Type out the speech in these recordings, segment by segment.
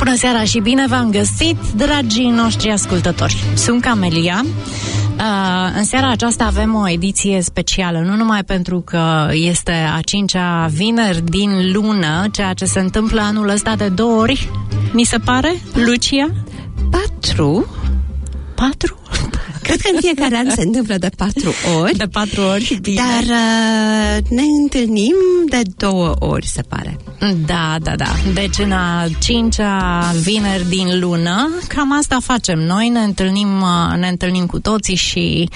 Bună seara și bine v-am găsit, dragii noștri ascultători. Sunt Camelia. În seara aceasta avem o ediție specială, nu numai pentru că este a 5-a vineri din lună, ceea ce se întâmplă anul ăsta de 2 ori, mi se pare, Lucia? 4? Cred că în fiecare an se întâmplă de 4 ori. De 4 ori, bine. Dar ne întâlnim de 2 ori, se pare. Da. Deci în a 5-a vineri din lună, cam asta facem. Noi ne întâlnim cu toții și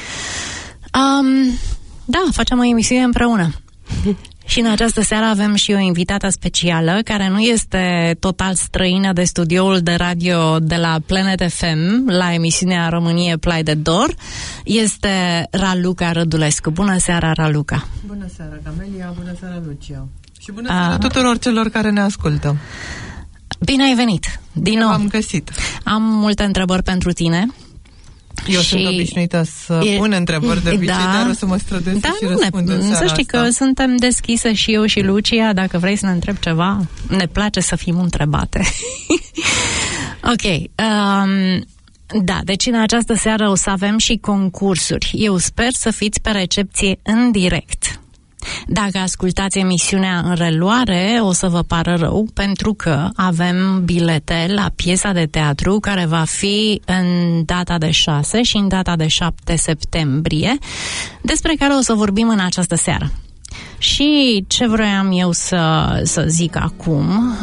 facem o emisiune împreună. Și în această seară avem și o invitată specială care nu este total străină de studioul de radio de la Planet FM, la emisiunea România Plai de Dor. Este Raluca Rădulescu. Bună seara, Raluca! Bună seara, Camelia! Bună seara, Lucia! Și bună seara tuturor celor care ne ascultă! Bine ai venit! Din nou! Am găsit! Am multe întrebări pentru tine. Eu sunt obișnuită să pun întrebări de obicei, dar o să mă străduiesc și răspund în seara să știi asta. că suntem deschise și eu și Lucia, dacă vrei să ne întrebi ceva, ne place să fim întrebate. Ok. Deci în această seară o să avem și concursuri. Eu sper să fiți pe recepție în direct. Dacă ascultați emisiunea în reluare, o să vă pară rău, pentru că avem bilete la piesa de teatru care va fi în data de 6 și în data de 7 septembrie, despre care o să vorbim în această seară. Și ce vroiam eu să zic acum...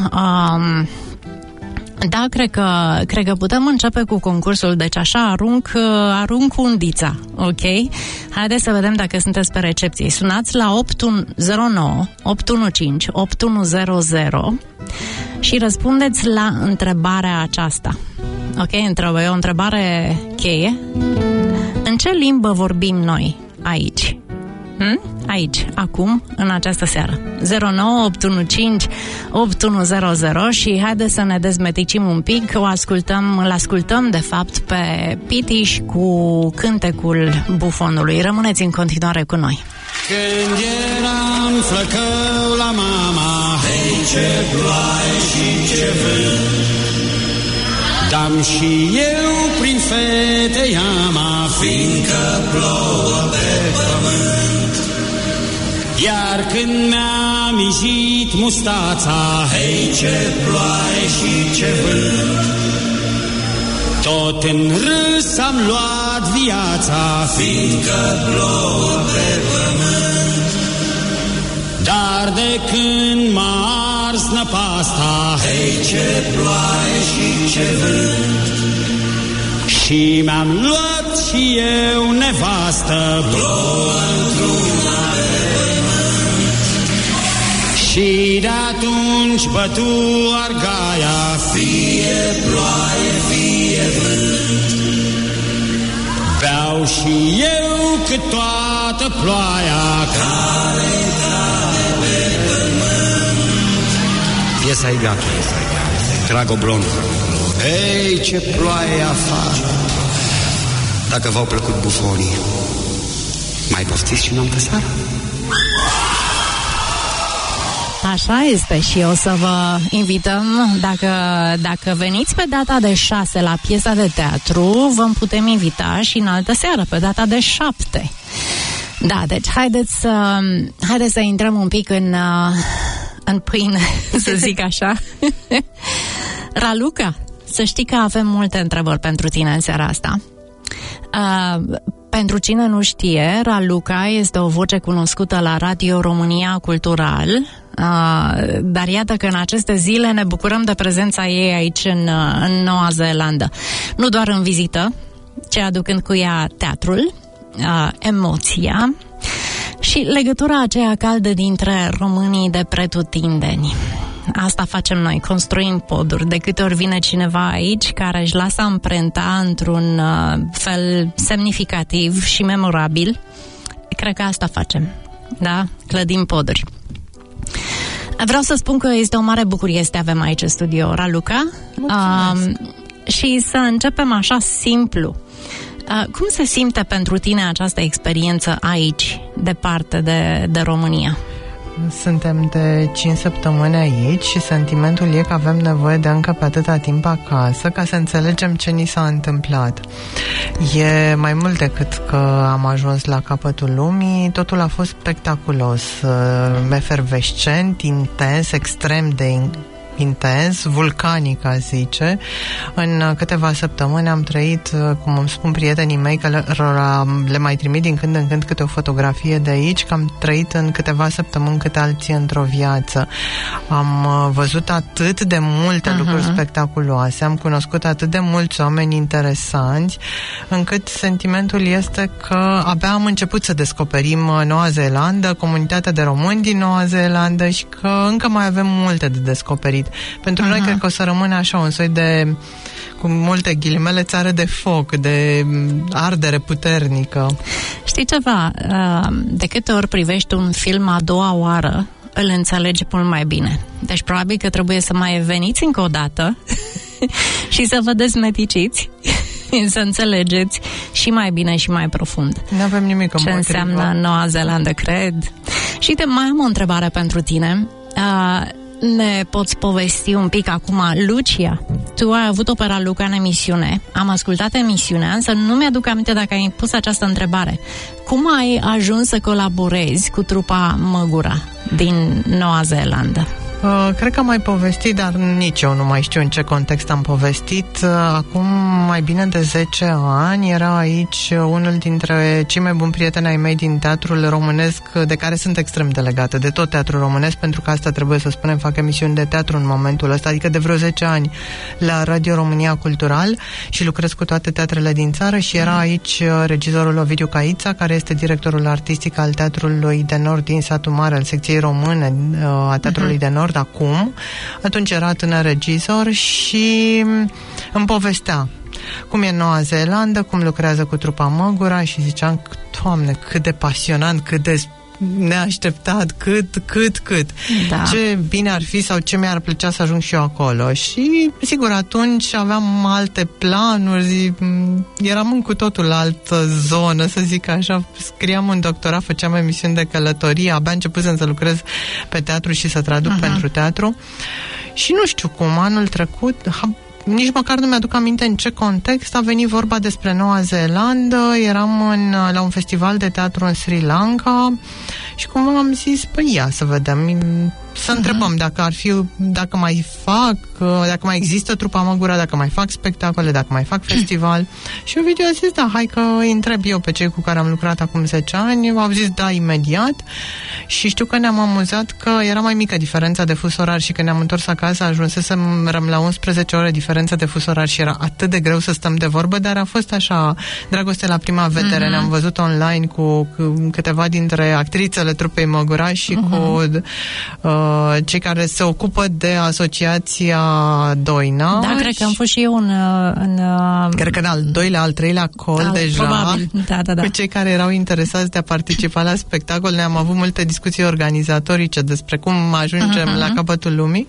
Da, cred că putem începe cu concursul. Deci așa, arunc undița, ok? Haideți să vedem dacă sunteți pe recepție. Sunați la 809 815 8100 și răspundeți la întrebarea aceasta. Ok? E o întrebare cheie. În ce limbă vorbim noi aici? Aici, acum, în această seară. 09 815 8100 și haideți să ne dezmeticim un pic. Îl ascultăm, de fapt, pe Pitiș cu cântecul Bufonului. Rămâneți în continuare cu noi. Când eram flăcău la mama, hei, ce ploaie și ce vânt, dam și eu prin fete iama, fiindcă plouă pe pământ. Iar când mi-a mijit mustața, hei, ce ploaie și ce vânt, tot în râs am luat viața, fiindcă plouă pe pământ. Dar de când m-a ars năpasta, hei, ce ploaie și ce vânt, și mi-am luat și eu nevastă, plouă într-una pe pământ. Și de-atunci bătu argaia, fie ploaie, fie vânt, beau și eu cât toată ploaia care cade pe pământ. Piesa-i gata, trag oblon. Ei, ce ploaie afară! Dacă v-au plăcut bufonii, mai poftiți și noapte seara? Așa este și o să vă invităm, dacă veniți pe data de 6 la piesa de teatru, vă putem invita și în altă seară, pe data de 7. Da, deci haideți să intrăm un pic în pâine, să zic așa. Raluca, să știi că avem multe întrebări pentru tine în seara asta. Pentru cine nu știe, Raluca este o voce cunoscută la Radio România Cultural, dar iată că în aceste zile ne bucurăm de prezența ei aici în Noua Zeelandă. Nu doar în vizită, ci aducând cu ea teatrul, emoția și legătura aceea caldă dintre românii de pretutindeni. Asta facem noi, construim poduri. De câte ori vine cineva aici care își lasă amprenta într-un fel semnificativ și memorabil, cred că asta facem. Da? Clădim poduri. Vreau să spun că este o mare bucurie să te avem aici în studio, Raluca. Și să începem așa simplu. Cum se simte pentru tine această experiență aici, departe de România? Suntem de 5 săptămâni aici și sentimentul e că avem nevoie de încă pe atâta timp acasă ca să înțelegem ce ni s-a întâmplat. E mai mult decât că am ajuns la capătul lumii, totul a fost spectaculos, efervescent, intens, extrem de intens, vulcanic, a zice. În câteva săptămâni am trăit, cum îmi spun prietenii mei, că le mai trimit din când în când câte o fotografie de aici, că am trăit în câteva săptămâni cât alții într-o viață. Am văzut atât de multe lucruri spectaculoase, am cunoscut atât de mulți oameni interesanți, încât sentimentul este că abia am început să descoperim Noua Zeelandă, comunitatea de români din Noua Zeelandă și că încă mai avem multe de descoperit. Pentru noi cred că o să rămână așa un soi de, cu multe ghilimele, țară de foc, de ardere puternică. Știi ceva? De câte ori privești un film a doua oară, îl înțelegi mult mai bine. Deci probabil că trebuie să mai veniți încă o dată și să vă dezmeticiți, să înțelegeți și mai bine și mai profund. Nu avem nimic ce înseamnă Noua Zeelandă, cred. Și mai am o întrebare pentru tine. Ne poți povesti un pic acum, Lucia, tu ai avut Opera Luca în emisiune, am ascultat emisiunea, însă nu mi-aduc aminte dacă ai pus această întrebare. Cum ai ajuns să colaborezi cu trupa Măgura din Noua Zeelandă? Cred că am mai povestit, dar nici eu nu mai știu în ce context am povestit. Acum mai bine de 10 ani era aici unul dintre cei mai buni prieteni ai mei din teatrul românesc, de care sunt extrem de legată, de tot teatrul românesc, pentru că asta trebuie să spunem, fac emisiuni de teatru în momentul ăsta, adică de vreo 10 ani la Radio România Cultural și lucrez cu toate teatrele din țară și era aici regizorul Ovidiu Caița, care este directorul artistic al Teatrului de Nord din Satul Mare, al secției române a Teatrului de Nord acum. Atunci era tânăr regizor și îmi povestea cum e în Noua Zeelandă, cum lucrează cu trupa Măgura și ziceam, Doamne, cât de pasionant, cât de neașteptat, cât. Da. Ce bine ar fi sau ce mi-ar plăcea să ajung și eu acolo. Și, sigur, atunci aveam alte planuri, eram în cu totul altă zonă, să zic așa. Scriam un doctorat, făceam emisiuni de călătorie, abia începusem să lucrez pe teatru și să traduc pentru teatru. Și nu știu cum, anul trecut, nici măcar nu mi-aduc aminte în ce context a venit vorba despre Noua Zeelandă. Eram la un festival de teatru în Sri Lanka și cum am zis, păi ia să vedem, să întrebăm dacă mai există trupa Măgura, dacă mai fac spectacole, dacă mai fac festival. Și Ovidiu a zis, da, hai că îi întreb eu pe cei cu care am lucrat acum 10 ani. Au zis da imediat și știu că ne-am amuzat că era mai mică diferența de fus orar și când ne-am întors acasă ajunsesem la 11 ore diferență de fus orar și era atât de greu să stăm de vorbă, dar a fost așa, dragoste la prima vedere. Ne-am văzut online cu câteva dintre actrițele trupei Măgura și cu cei care se ocupă de asociația Doina. Da, cred că am fost și eu în cred că în al doilea, al treilea col deja. Probabil, da. Cu cei care erau interesați de a participa la spectacol. Ne-am avut multe discuții organizatorice despre cum ajungem la capătul lumii.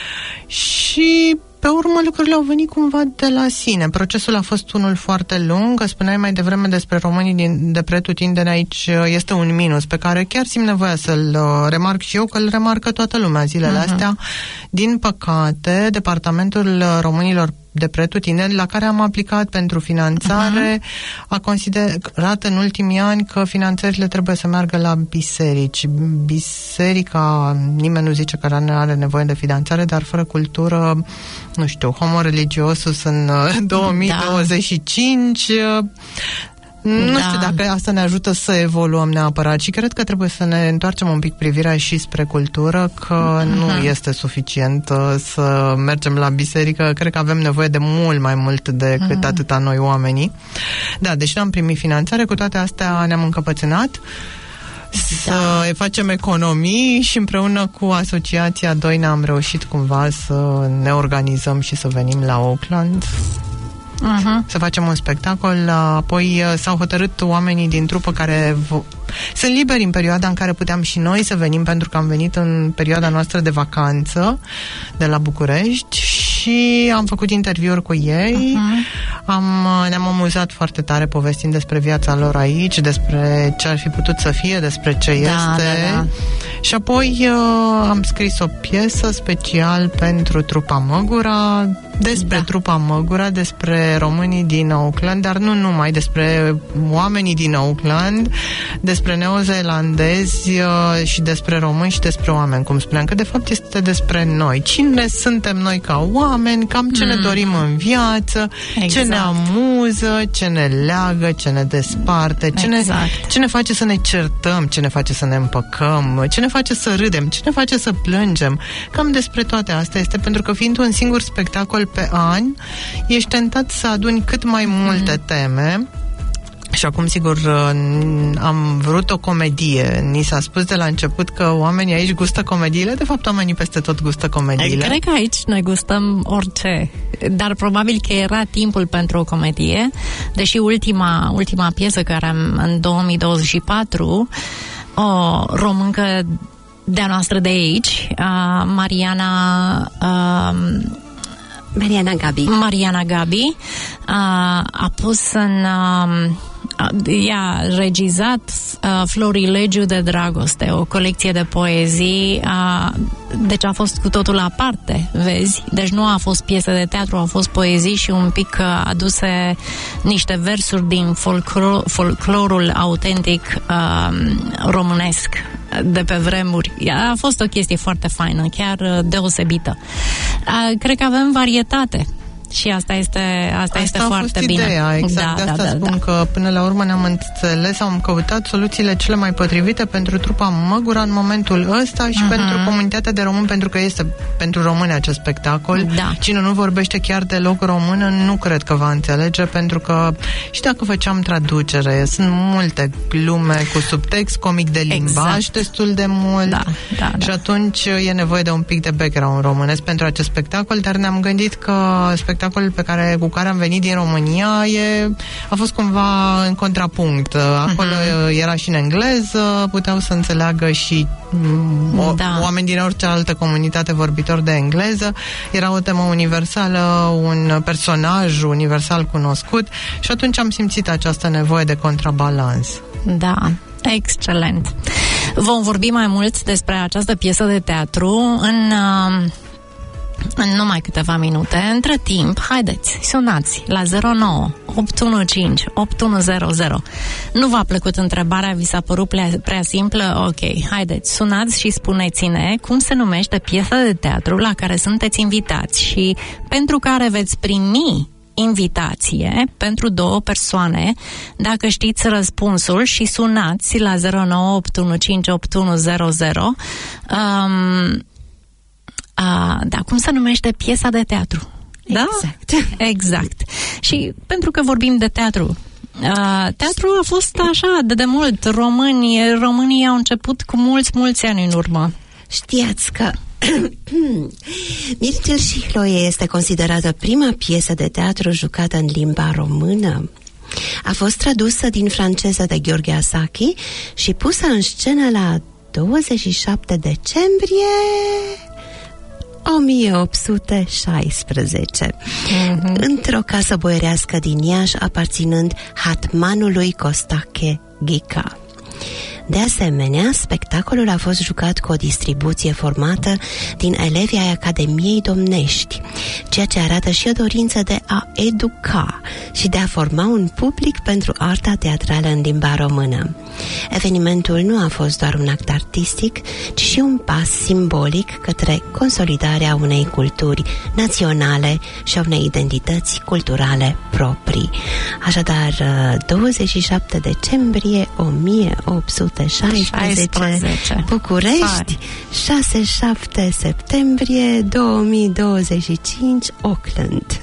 Și pe urmă lucrurile au venit cumva de la sine. Procesul a fost unul foarte lung, că spuneai mai devreme despre românii de pretutindeni, aici este un minus pe care chiar simt nevoia să-l remarc și eu, că îl remarcă toată lumea zilele astea. Din păcate, Departamentul Românilor de pretutindeni, la care am aplicat pentru finanțare, a considerat în ultimii ani că finanțările trebuie să meargă la biserici. Biserica, nimeni nu zice că are nevoie de finanțare, dar fără cultură, nu știu, homo religiosus în 2025... Nu știu dacă asta ne ajută să evoluăm neapărat și cred că trebuie să ne întoarcem un pic privirea și spre cultură, că nu este suficient să mergem la biserică. Cred că avem nevoie de mult mai mult decât atâta noi oamenii. Da, deci nu am primit finanțare, cu toate astea ne-am încăpățânat să facem economii și împreună cu asociația Doina am reușit cumva să ne organizăm și să venim la Auckland. Să facem un spectacol. Apoi s-au hotărât oamenii din trupă care sunt liberi în perioada în care puteam și noi să venim, pentru că am venit în perioada noastră de vacanță de la București și am făcut interviuri cu ei. Ne-am amuzat foarte tare povestind despre viața lor aici, despre ce ar fi putut să fie, despre ce este. Da. Și apoi am scris o piesă special pentru trupa Măgura, despre trupa Măgura, despre românii din Auckland, dar nu numai, despre oamenii din Auckland, despre neozeelandezi și despre români și despre oameni, cum spuneam, că de fapt este despre noi. Cine suntem noi ca oameni, cam ce ne dorim în viață, ce ne amuză, ce ne leagă, ce ne desparte, ce ne face să ne certăm, ce ne face să ne împăcăm, ce ne face să râdem, ce ne face să plângem. Cam despre toate astea este, pentru că fiind un singur spectacol pe an, ești tentat să aduni cât mai multe teme. Și acum, sigur, am vrut o comedie. Ni s-a spus de la început că oamenii aici gustă comediile. De fapt, oamenii peste tot gustă comediile. Cred că aici noi gustăm orice. Dar probabil că era timpul pentru o comedie. Deși ultima piesă care am în 2024, o româncă de-a noastră de aici, Mariana Gabi a pus în ea regizat Florilegiu de dragoste, o colecție de poezii, deci a fost cu totul aparte, vezi? Deci nu a fost piesă de teatru, a fost poezii și un pic aduse niște versuri din folclorul autentic românesc de pe vremuri. A fost o chestie foarte faină, chiar deosebită. Cred că avem varietate. Și asta este foarte bine. Ideea, exact. De asta spun că până la urmă ne-am înțeles, am căutat soluțiile cele mai potrivite pentru trupa Măgura în momentul ăsta și pentru comunitatea de români, pentru că este pentru români acest spectacol. Da. Cine nu vorbește chiar deloc română, nu cred că va înțelege, pentru că și dacă făceam traducere, sunt multe glume cu subtext comic de limbaj, destul de mult. Și atunci e nevoie de un pic de background românesc pentru acest spectacol, dar ne-am gândit că spectacolul cu care am venit din România a fost cumva în contrapunct. Acolo era și în engleză, puteau să înțeleagă și oameni din orice altă comunitate vorbitor de engleză. Era o temă universală, un personaj universal cunoscut și atunci am simțit această nevoie de contrabalans. Da, excelent. Vom vorbi mai mult despre această piesă de teatru în numai câteva minute. Între timp, haideți, sunați la 09 815 8100. Nu v-a plăcut întrebarea? Vi s-a părut prea simplă? Ok, haideți, sunați și spuneți-ne cum se numește piesa de teatru la care sunteți invitați și pentru care veți primi invitație pentru 2 persoane. Dacă știți răspunsul, și sunați la 09 815 8100. Da, cum se numește piesa de teatru? Da? Exact. Și pentru că vorbim de teatru, teatru a fost așa de mult. Românii au început cu mulți ani în urmă. Știați că Mircel și Chloe este considerată prima piesă de teatru jucată în limba română. A fost tradusă din franceză de Gheorghe Asachi și pusă în scenă la 27 decembrie 1816 într-o casă boierească din Iași, aparținând hatmanului Costache Ghica. De asemenea, spectacolul a fost jucat cu o distribuție formată din elevii ai Academiei Domnești, ceea ce arată și o dorință de a educa și de a forma un public pentru arta teatrală în limba română. Evenimentul nu a fost doar un act artistic, ci și un pas simbolic către consolidarea unei culturi naționale și a unei identități culturale proprii. Așadar, 27 decembrie 1816, București, 6-7 septembrie 2025, Auckland.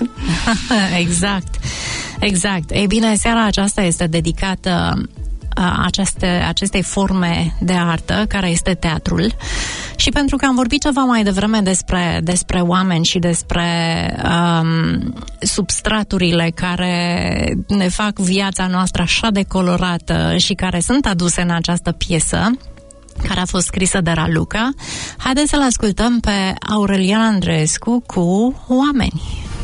Exact. Ei bine, seara aceasta este dedicată acestei forme de artă care este teatrul. Și pentru că am vorbit ceva mai devreme despre oameni și despre substraturile care ne fac viața noastră așa de colorată și care sunt aduse în această piesă, care a fost scrisă de Raluca. Haideți să-l ascultăm pe Aurelian Andreescu cu Oameni.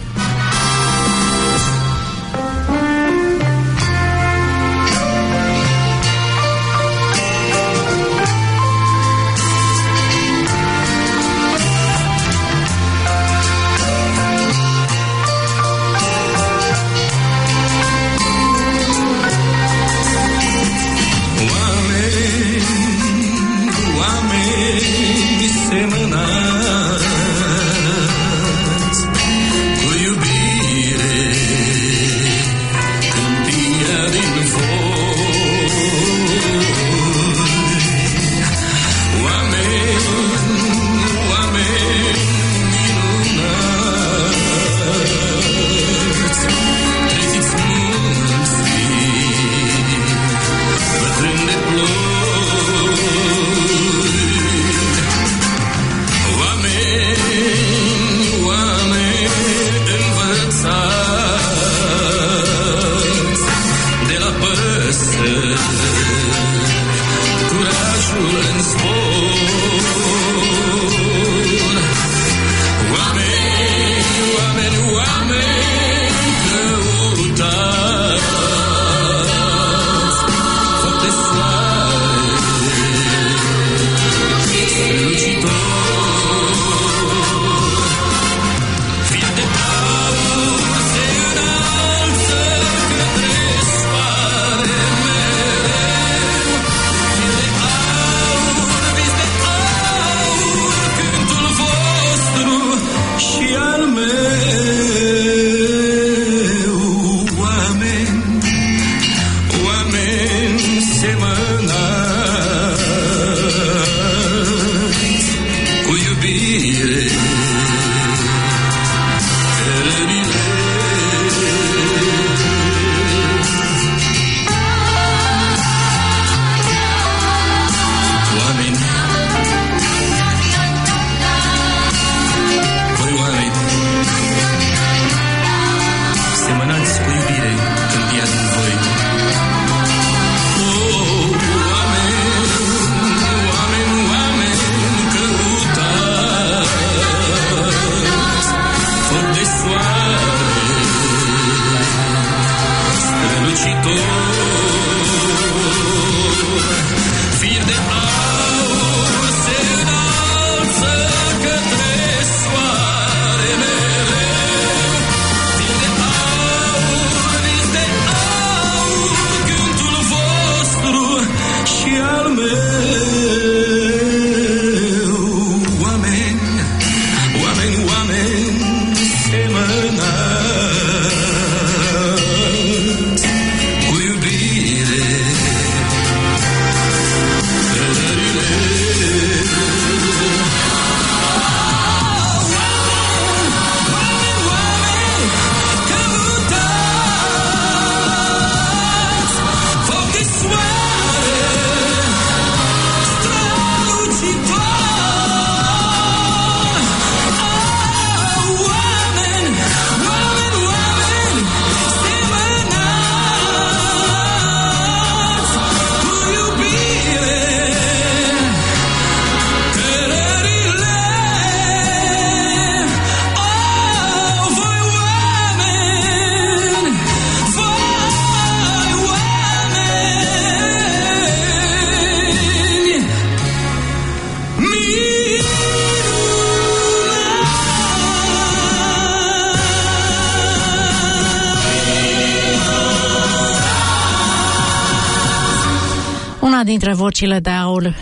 Dintre vocile de aur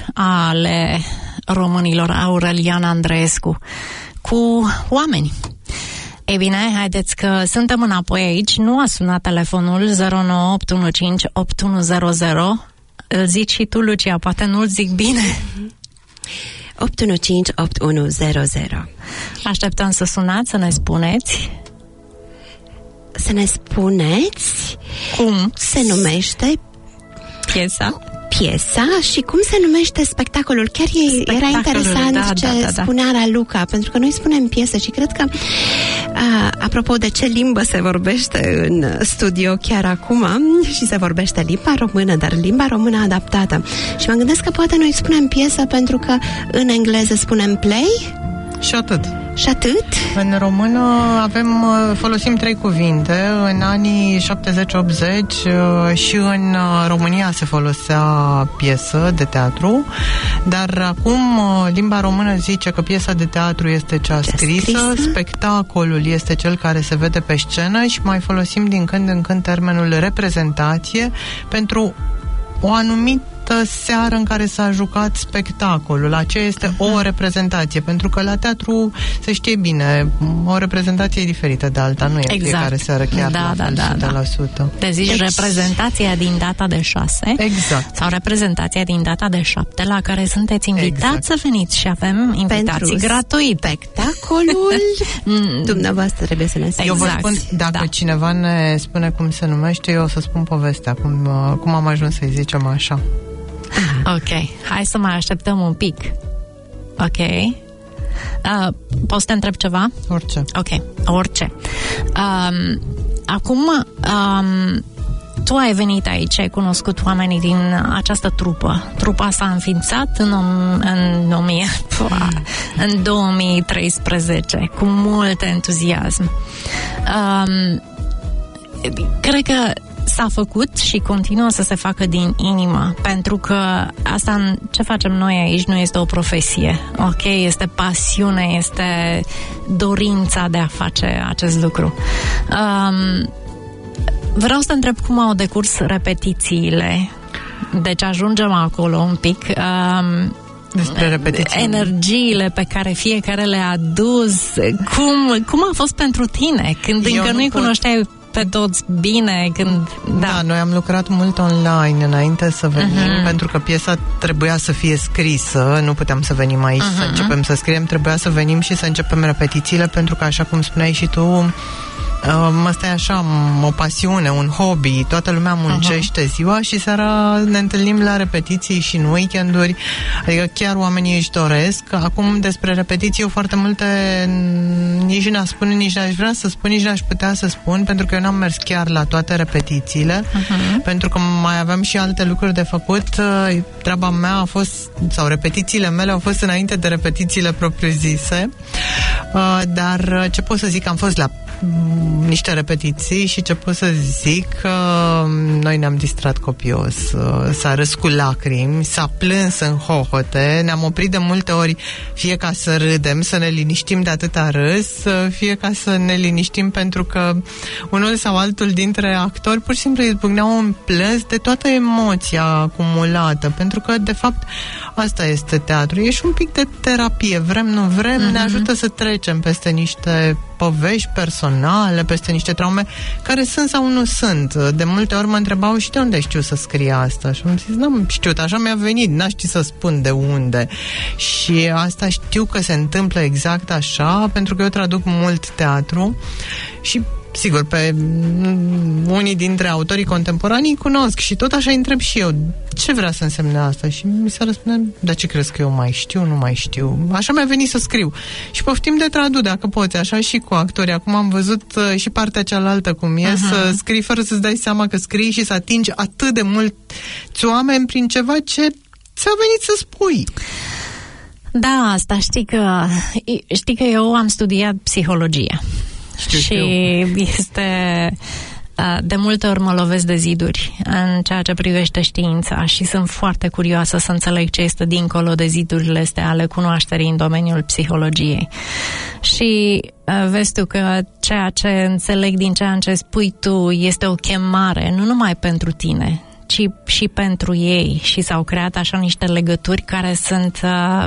ale românilor, Aurelian Andreescu cu Oameni. Ei bine, haideți că suntem înapoi aici. Nu a sunat telefonul 09158100. Îl zici și tu, Lucia, poate nu-l zic bine. 8158100. Așteptăm să sunați, să ne spuneți. Să ne spuneți cum se numește piesa. piesa și cum se numește spectacolul. Chiar era interesant ce spunea Raluca, pentru că noi spunem piesă și cred că apropo de ce limbă se vorbește în studio chiar acum, și se vorbește limba română, dar limba română adaptată. Și mă gândesc că poate noi spunem piesă pentru că în engleză spunem play? Și atât. Și atât? În română folosim 3 cuvinte. În anii 70-80 și în România se folosea piesă de teatru, dar acum limba română zice că piesa de teatru este cea scrisă, spectacolul este cel care se vede pe scenă și mai folosim din când în când termenul reprezentație pentru o anumită seară în care s-a jucat spectacolul. Aceea este o reprezentație, pentru că la teatru se știe bine, o reprezentație e diferită de alta, nu e fiecare seară chiar la fel, 100%. Deci reprezentația din data de 6 sau reprezentația din data de 7 la care sunteți invitați să veniți și avem invitații gratuite. Spectacolul dumneavoastră trebuie să ne Eu vă spun, dacă cineva ne spune cum se numește, eu o să spun povestea, cum am ajuns să-i zicem așa. Ok, hai să mai așteptăm un pic. Ok. Poți să te întreb ceva? Orice. Ok, orice. Acum, tu ai venit aici, ai cunoscut oamenii din această trupă. Trupa s-a înființat în 2013, cu mult entuziasm. Cred că s-a făcut și continuă să se facă din inimă, pentru că asta, ce facem noi aici, nu este o profesie, ok? Este pasiune, este dorința de a face acest lucru. Vreau să te întreb cum au decurs repetițiile. Deci ajungem acolo un pic. Despre repetiții. Energiile pe care fiecare le-a adus. Cum a fost pentru tine când încă nu-i cunoșteai pe toți bine? Da, noi am lucrat mult online înainte să venim, pentru că piesa trebuia să fie scrisă, nu puteam să venim aici să începem să scriem, trebuia să venim și să începem repetițiile, pentru că, așa cum spuneai și tu, asta e așa, o pasiune, un hobby, toată lumea muncește ziua și seara ne întâlnim la repetiții și în weekenduri, adică chiar oamenii își doresc. Acum despre repetiții eu foarte multe nici n-aș spune, nici n-aș vrea să spun, nici n-aș putea să spun, pentru că eu n-am mers chiar la toate repetițiile, pentru că mai aveam și alte lucruri de făcut. Treaba mea a fost, sau repetițiile mele au fost înainte de repetițiile propriu-zise, dar ce pot să zic, am fost la niște repetiții și ce pot să zic, noi ne-am distrat copios, s-a râs cu lacrimi, s-a plâns în hohote, ne-am oprit de multe ori, fie ca să râdem, să ne liniștim de atâta râs, fie ca să ne liniștim pentru că unul sau altul dintre actori pur și simplu izbucneau în plâns de toată emoția acumulată, pentru că de fapt asta este teatru, e și un pic de terapie, vrem, nu vrem, ne ajută să trecem peste niște povești personale, peste niște traume care sunt sau nu sunt. De multe ori mă întrebau și de unde știu să scrie asta și am zis, n-am știut, așa mi-a venit, n-aș ști să spun de unde. Și asta știu că se întâmplă exact așa, pentru că eu traduc mult teatru și sigur, pe unii dintre autorii contemporani cunosc și tot așa îi întreb și eu, ce vrea să însemne asta? Și mi se răspunde, dar ce crezi că eu mai știu? Nu mai știu. Așa mi-a venit să scriu. Și poftim de tradu, dacă poți, așa și cu actorii. Acum am văzut și partea cealaltă cum e, să scrii fără să-ți dai seama că scrii și să atingi atât de mulți oameni prin ceva ce ți-a venit să spui. Da, asta știi că eu am studiat psihologie. Și este, de multe ori mă lovesc de ziduri în ceea ce privește știința și sunt foarte curioasă să înțeleg ce este dincolo de zidurile astea ale cunoașterii în domeniul psihologiei. Și vezi tu că ceea ce înțeleg din ceea ce spui tu este o chemare, nu numai pentru tine, ci și pentru ei, și s-au creat așa niște legături care sunt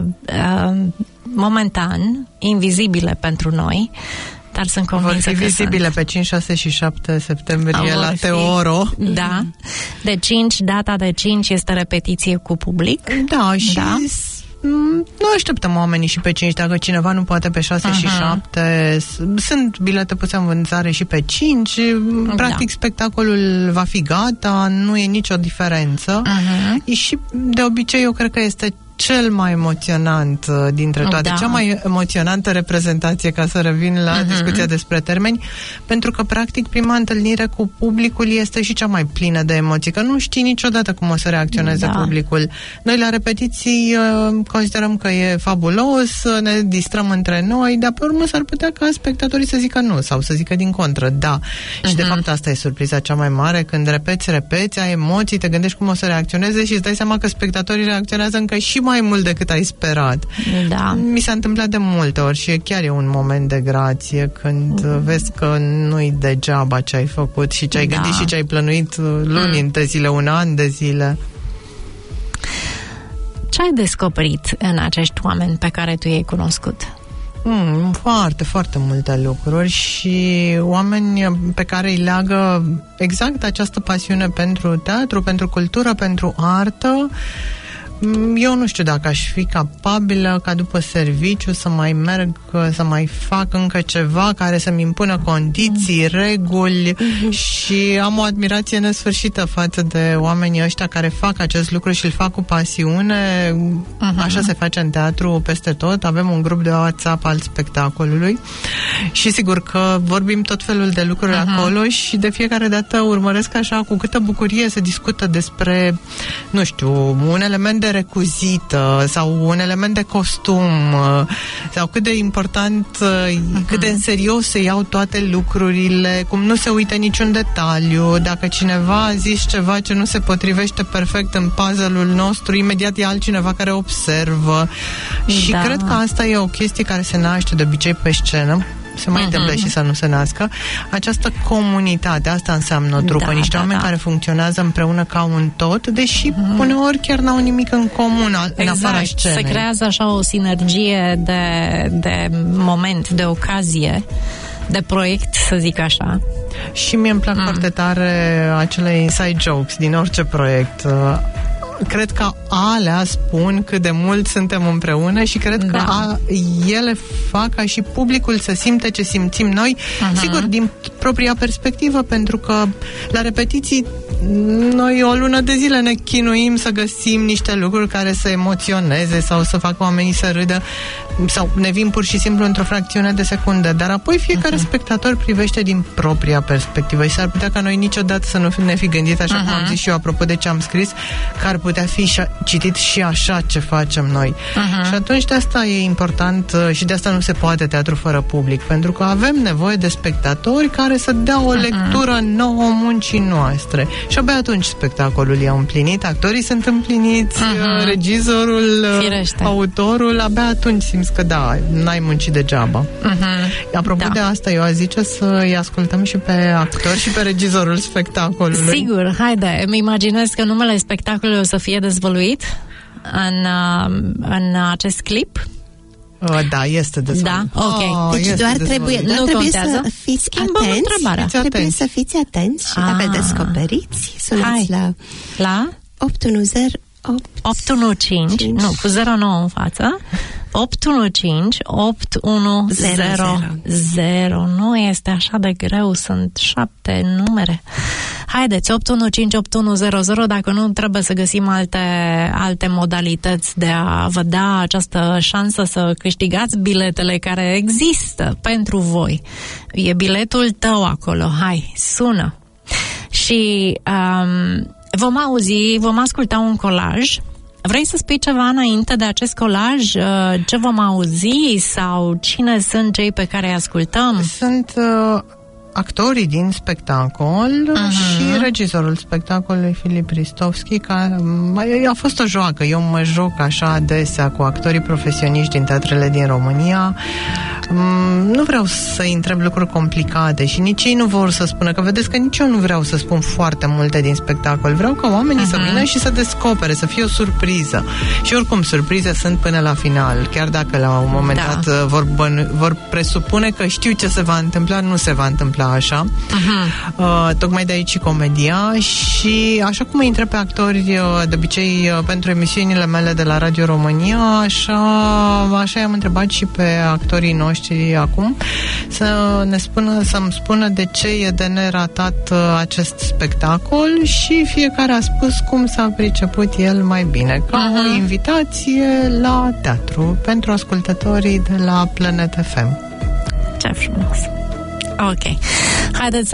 momentan invizibile pentru noi, dar sunt convinsă că vor fi vizibile pe 5, 6 și 7 septembrie la Teoro. Da. Data de 5 este repetiție cu public. Da, și nu așteptăm oamenii și pe 5, dacă cineva nu poate pe 6 și 7. Sunt bilete puse în vânzare și pe 5. Practic, spectacolul va fi gata, nu e nicio diferență. Și de obicei eu cred că este cel mai emoționant dintre toate, cea mai emoționantă reprezentație, ca să revin la discuția despre termeni, pentru că, practic, prima întâlnire cu publicul este și cea mai plină de emoții, că nu știi niciodată cum o să reacționeze publicul. Noi, la repetiții, considerăm că e fabulos, ne distrăm între noi, dar pe urmă s-ar putea ca spectatorii să zică nu, sau să zică din contră, da. Și, de fapt, asta e surpriza cea mai mare, când repeți, ai emoții, te gândești cum o să reacționeze și îți dai seama că spectatorii reacționează încă și mai mult decât ai sperat. Da. Mi s-a întâmplat de multe ori și chiar e un moment de grație când vezi că nu-i degeaba ce ai făcut și ce ai gândit și ce ai plănuit luni de zile, un an de zile. Ce ai descoperit în acești oameni pe care tu i-ai cunoscut? Foarte, foarte multe lucruri și oameni pe care îi leagă exact această pasiune pentru teatru, pentru cultură, pentru artă. Eu nu știu dacă aș fi capabilă ca după serviciu să mai merg, să mai fac încă ceva care să-mi impună condiții, reguli și am o admirație nesfârșită față de oamenii ăștia care fac acest lucru și îl fac cu pasiune. Așa se face în teatru peste tot. Avem un grup de WhatsApp al spectacolului și sigur că vorbim tot felul de lucruri acolo și de fiecare dată urmăresc așa cu câtă bucurie se discută despre, nu știu, un element de recuzită sau un element de costum sau cât de important, cât de în serios se iau toate lucrurile, cum nu se uită niciun detaliu. Dacă cineva a zis ceva ce nu se potrivește perfect în puzzle-ul nostru, imediat e altcineva care observă. Și cred că asta e o chestie care se naște de obicei pe scenă. Se mai întâmplă și să nu se nască. Această comunitate, asta înseamnă o trupă, niște oameni care funcționează împreună ca un tot, deși uneori chiar n-au nimic în comun în afara scenei. Se creează așa o sinergie de moment, de ocazie, de proiect, să zic așa. Și mie îmi plac foarte tare acele inside jokes din orice proiect. Cred că alea spun cât de mult suntem împreună și cred că ele fac ca și publicul să simte ce simțim noi, sigur, din propria perspectivă, pentru că la repetiții noi o lună de zile ne chinuim să găsim niște lucruri care să emoționeze sau să facă oamenii să râdă sau ne vin pur și simplu într-o fracțiune de secundă, dar apoi fiecare spectator privește din propria perspectivă și s-ar putea ca noi niciodată să nu ne fi gândit, așa cum am zis și eu apropo de ce am scris, că ar putea fi citit și așa ce facem noi. Și atunci de asta e important și de asta nu se poate teatru fără public, pentru că avem nevoie de spectatori care să dea o lectură nouă muncii noastre. Și abia atunci spectacolul e împlinit, actorii sunt împliniți, regizorul, autorul, abia atunci simți că n-ai muncit degeaba. Apropo de asta, eu aș zice să-i ascultăm și pe actori și pe regizorul spectacolului. Sigur, haide, îmi imaginez că numele spectacolului o să fie dezvăluit în acest clip. Da, este dezvăluit. Da, ok. Deci doar trebuie să fiți atenți. Trebuie să fiți atenți și dacă descoperiți, sunați la 810 815, nu, cu 09 în față, 815 8100. Nu este așa de greu, sunt 7 numere. Haideți, 815 8100, dacă nu trebuie să găsim alte modalități de a vă da această șansă să câștigați biletele care există pentru voi. E biletul tău acolo, hai, sună. Și vom asculta un colaj. Vrei să spui ceva înainte de acest colaj? Ce vom auzi sau cine sunt cei pe care îi ascultăm? Sunt actorii din spectacol și regizorul spectacolului Filip Ristovski, care a fost o joacă. Eu mă joc așa adesea cu actorii profesioniști din teatrele din România. Nu vreau să-i întreb lucruri complicate și nici ei nu vor să spună, că vedeți că nici eu nu vreau să spun foarte multe din spectacol. Vreau ca oamenii să vină și să descopere, să fie o surpriză. Și oricum, surprize sunt până la final. Chiar dacă la un moment dat vor presupune că știu ce se va întâmpla, nu se va întâmpla întâmpla așa. Tocmai de aici și comedia. Și așa cum îi întreb pe actori de obicei pentru emisiunile mele de la Radio România, așa i-am întrebat și pe actorii noștri acum să-mi spună de ce e de neratat acest spectacol și fiecare a spus cum s-a priceput el mai bine, ca o invitație la teatru pentru ascultătorii de la Planet FM. Ce frumos! Ok. Haideți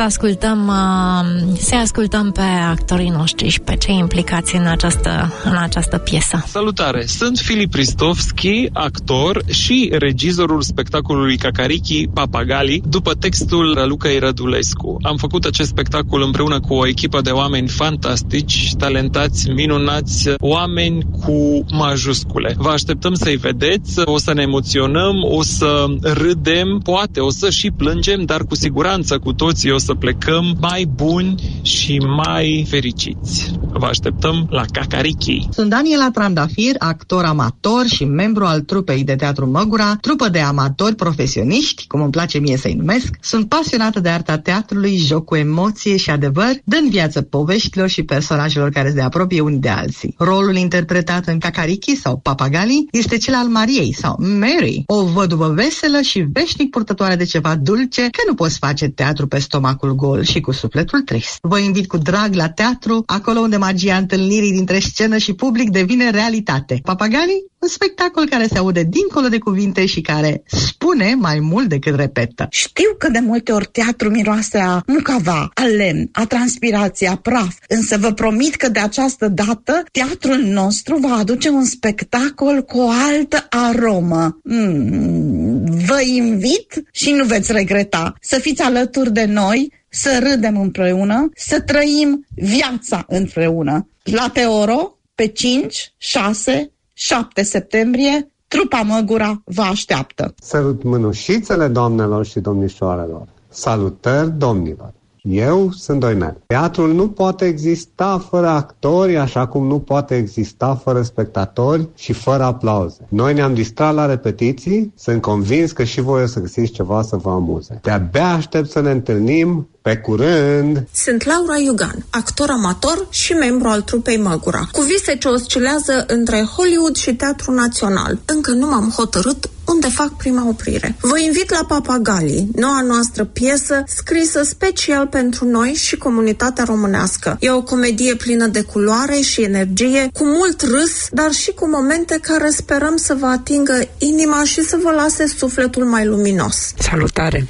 să ascultăm pe actorii noștri și pe cei implicați în această piesă. Salutare! Sunt Filip Ristovski, actor și regizorul spectacolului Kakariki Papagali, după textul Ralucai Rădulescu. Am făcut acest spectacol împreună cu o echipă de oameni fantastici, talentați, minunați, oameni cu majuscule. Vă așteptăm să-i vedeți, o să ne emoționăm, o să râdem, poate o să și plângem, dar cu siguranță cu toții o să plecăm mai buni și mai fericiți. Vă așteptăm la Kakariki. Sunt Daniela Trandafir, actor amator și membru al trupei de teatru Măgura, trupă de amatori profesioniști, cum îmi place mie să-i numesc. Sunt pasionată de arta teatrului, joc cu emoție și adevăr, dând viață poveștilor și personajelor care se apropie unii de alții. Rolul interpretat în Kakariki sau Papagali este cel al Mariei sau Mary, o văduvă veselă și veșnic purtătoare de ceva dulce, că nu poți face teatru pe stomacul gol și cu sufletul trist. Vă invit cu drag la teatru, acolo unde magia întâlnirii dintre scenă și public devine realitate. Papagali, un spectacol care se aude dincolo de cuvinte și care spune mai mult decât repetă. Știu că de multe ori teatru miroase a mucava, a lemn, a transpirație, a praf, însă vă promit că de această dată teatrul nostru va aduce un spectacol cu o altă aromă. Vă invit și nu veți regreta să fiți alături de noi, să râdem împreună, să trăim viața împreună. La Teoro, pe 5, 6, 7 septembrie, trupa Măgura vă așteaptă. Sărut mânușițele, doamnelor și domnișoarelor. Salutări, domnilor. Eu sunt Doinel. Teatrul nu poate exista fără actori, așa cum nu poate exista fără spectatori și fără aplauze. Noi ne-am distrat la repetiții, sunt convins că și voi o să găsiți ceva să vă amuze. De-abia aștept să ne întâlnim. Pe curând! Sunt Laura Iugan, actor amator și membru al trupei Măgura, cu vise ce oscilează între Hollywood și Teatru Național. Încă nu m-am hotărât unde fac prima oprire. Vă invit la Papagali, noua noastră piesă scrisă special pentru noi și comunitatea românească. E o comedie plină de culoare și energie, cu mult râs, dar și cu momente care sperăm să vă atingă inima și să vă lase sufletul mai luminos. Salutare!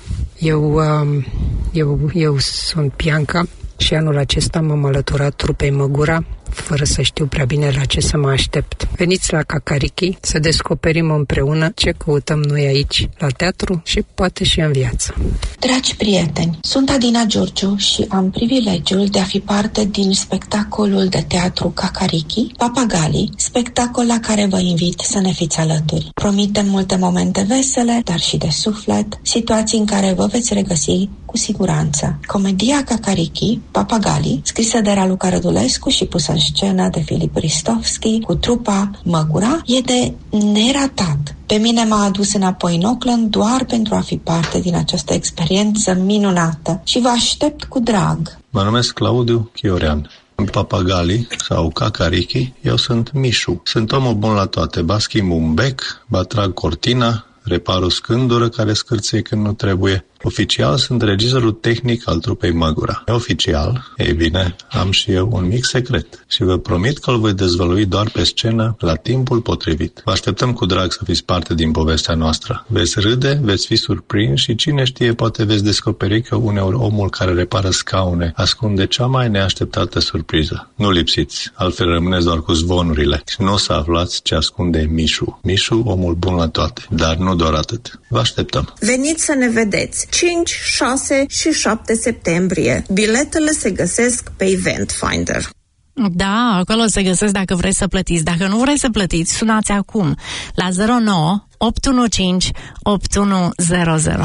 Eu sunt Bianca și anul acesta m-am alăturat trupei Măgura, fără să știu prea bine la ce să mă aștept. Veniți la Kakariki să descoperim împreună ce căutăm noi aici, la teatru și poate și în viață. Dragi prieteni, sunt Adina Giurgiu și am privilegiul de a fi parte din spectacolul de teatru Kakariki, Papagali, spectacol la care vă invit să ne fiți alături. Promitem multe momente vesele, dar și de suflet, situații în care vă veți regăsi cu siguranță. Comedia Kakariki, Papagali, scrisă de Raluca Rădulescu și pusă în scenă de Filip Ristovski cu trupa Măgura, e de neratat. Pe mine m-a adus înapoi în Auckland doar pentru a fi parte din această experiență minunată și vă aștept cu drag. Mă numesc Claudiu Chiorean. În Papagali sau Kakariki, eu sunt Mișu. Sunt omul bun la toate. Ba schimb un bec, ba trag cortina, repar o scândură care scârție când nu trebuie. Oficial sunt regizorul tehnic al trupei Măgura. Oficial, ei bine, am și eu un mic secret și vă promit că îl voi dezvălui doar pe scenă la timpul potrivit. Vă așteptăm cu drag să fiți parte din povestea noastră. Veți râde, veți fi surprinși și cine știe, poate veți descoperi că uneori omul care repară scaune ascunde cea mai neașteptată surpriză. Nu lipsiți, altfel rămâneți doar cu zvonurile și nu o să aflați ce ascunde Mișu. Mișu, omul bun la toate, dar nu doar atât. Vă așteptăm. Veniți să ne vedeți. 5, 6 și 7 septembrie. Biletele se găsesc pe Event Finder. Da, acolo se găsesc dacă vreți să plătiți. Dacă nu vreți să plătiți, sunați acum la 09 815 8100.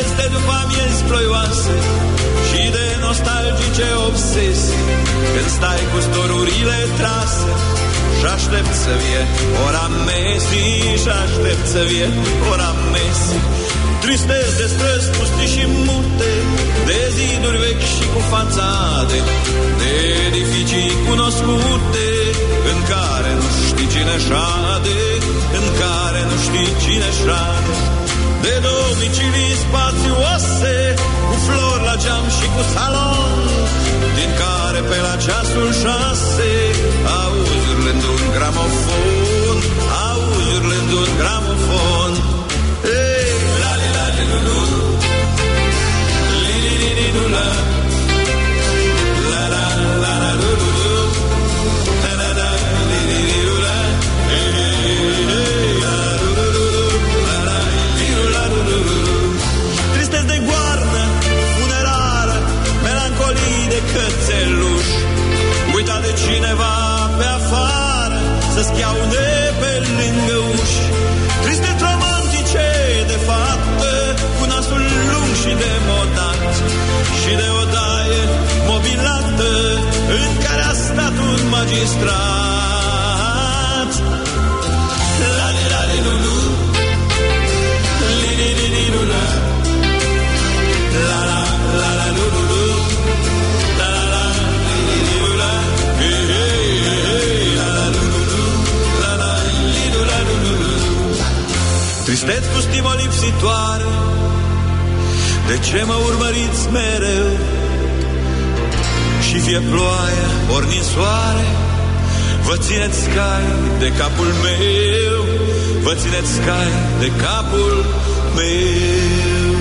de după amiezi ploioase și de nostalgice obsesii, când stai cu storurile trase și aștept să vie ora Messi, și aștept să vie ora Messi. Tristezi de străzi pustii și mute, de ziduri vechi și cu fațade, de edificii cunoscute, în care nu știi cine șade, în care nu știi cine șade. De domicilii spațioase, cu flori la geam și cu salon, din care pe la ceasul 6 auzi urlând un gramofon, auzi urlând un gramofon. Hey, la li la li lu lu, li li li li lu la, la la la la lu lu lu, la la la li li li lu la, hey hey la lu lu lu, la la li lu la lu lu lu. Tristezi de goarnă funerară, melancolii de cățeluși, uitat de cineva pe afară, să schiaune pe lângă uși. Tristezi romantice de fată, cu nasul lung și de modat, și de odaie mobilată, în care a stat un magistrat. La li la li lu lu, li li li li lu la, la la la la lu lu lu, la la la li li li lu la, hey hey hey la la lu lu lu, la la li lu la lu lu lu. Tristeți cu stimă lipsitoare, de ce mă urmăriți mereu? Și fie ploaia, ori ninsoare, vă țineți cai de capul meu, vă țineți cai de capul meu.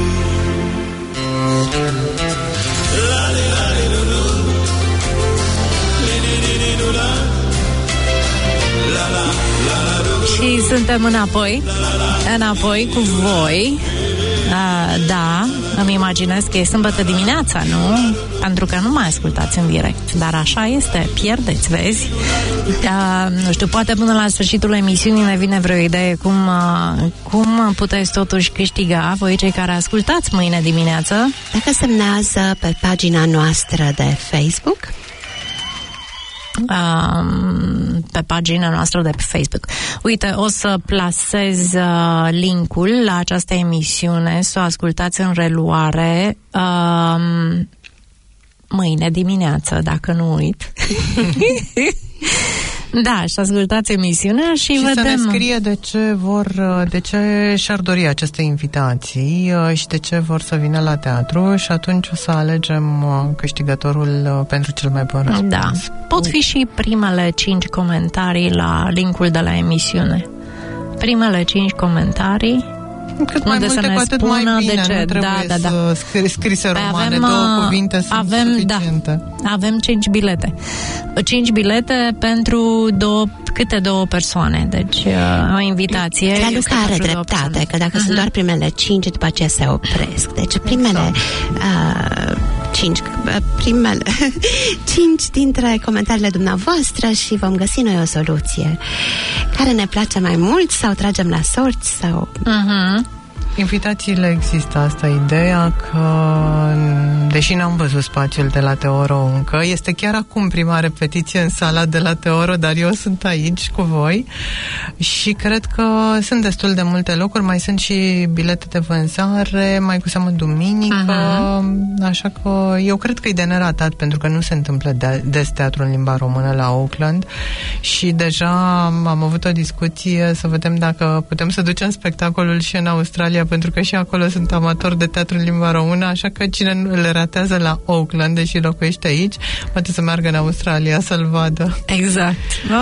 La li la li lu lu, li li li li lu la, la la la la lu lu. Și suntem înapoi cu voi. Da, îmi imaginez că e sâmbătă dimineața, nu? Pentru că nu mai ascultați în direct. Dar așa este, pierdeți, vezi? Nu știu, poate până la sfârșitul emisiunii ne vine vreo idee cum puteți totuși câștiga, voi cei care ascultați mâine dimineață. Dacă semnează pe pagina noastră de Facebook, pe pagina noastră de pe Facebook. Uite, o să plasez linkul la această emisiune, să o ascultați în reluare mâine dimineață, dacă nu uit. Da, și ascultați emisiunea și vedem. Să ne scrie de ce și-ar dori aceste invitații și de ce vor să vină la teatru și atunci o să alegem câștigătorul pentru cel mai bun răspuns. Da, pot fi și primele 5 comentarii la linkul de la emisiune. Primele 5 comentarii. Cât mai multe, cu atât mai bine. De ce? Nu trebuie să scrise romane, 2 cuvinte sunt suficiente. Da, avem 5 bilete. 5 bilete pentru câte 2 persoane. Deci o invitație. Raluca are dreptate, că dacă sunt doar primele 5, după aceea se opresc. Deci primele 5 dintre comentariile dumneavoastră și vom găsi noi o soluție. Care ne place mai mult sau tragem la sorți sau... Invitațiile există, asta ideea că, deși n-am văzut spațiul de la Teoro încă, este chiar acum prima repetiție în sala de la Teoro, dar eu sunt aici cu voi și cred că sunt destul de multe locuri, mai sunt și bilete de vânzare, mai cu seamă duminică, așa că eu cred că e de neratat, pentru că nu se întâmplă des teatru în limba română la Auckland și deja am avut o discuție să vedem dacă putem să ducem spectacolul și în Australia, pentru că și acolo sunt amatori de teatru în limba română, așa că cine nu le ratează la Auckland, deși locuiește aici, poate să meargă în Australia să-l vadă. Exact.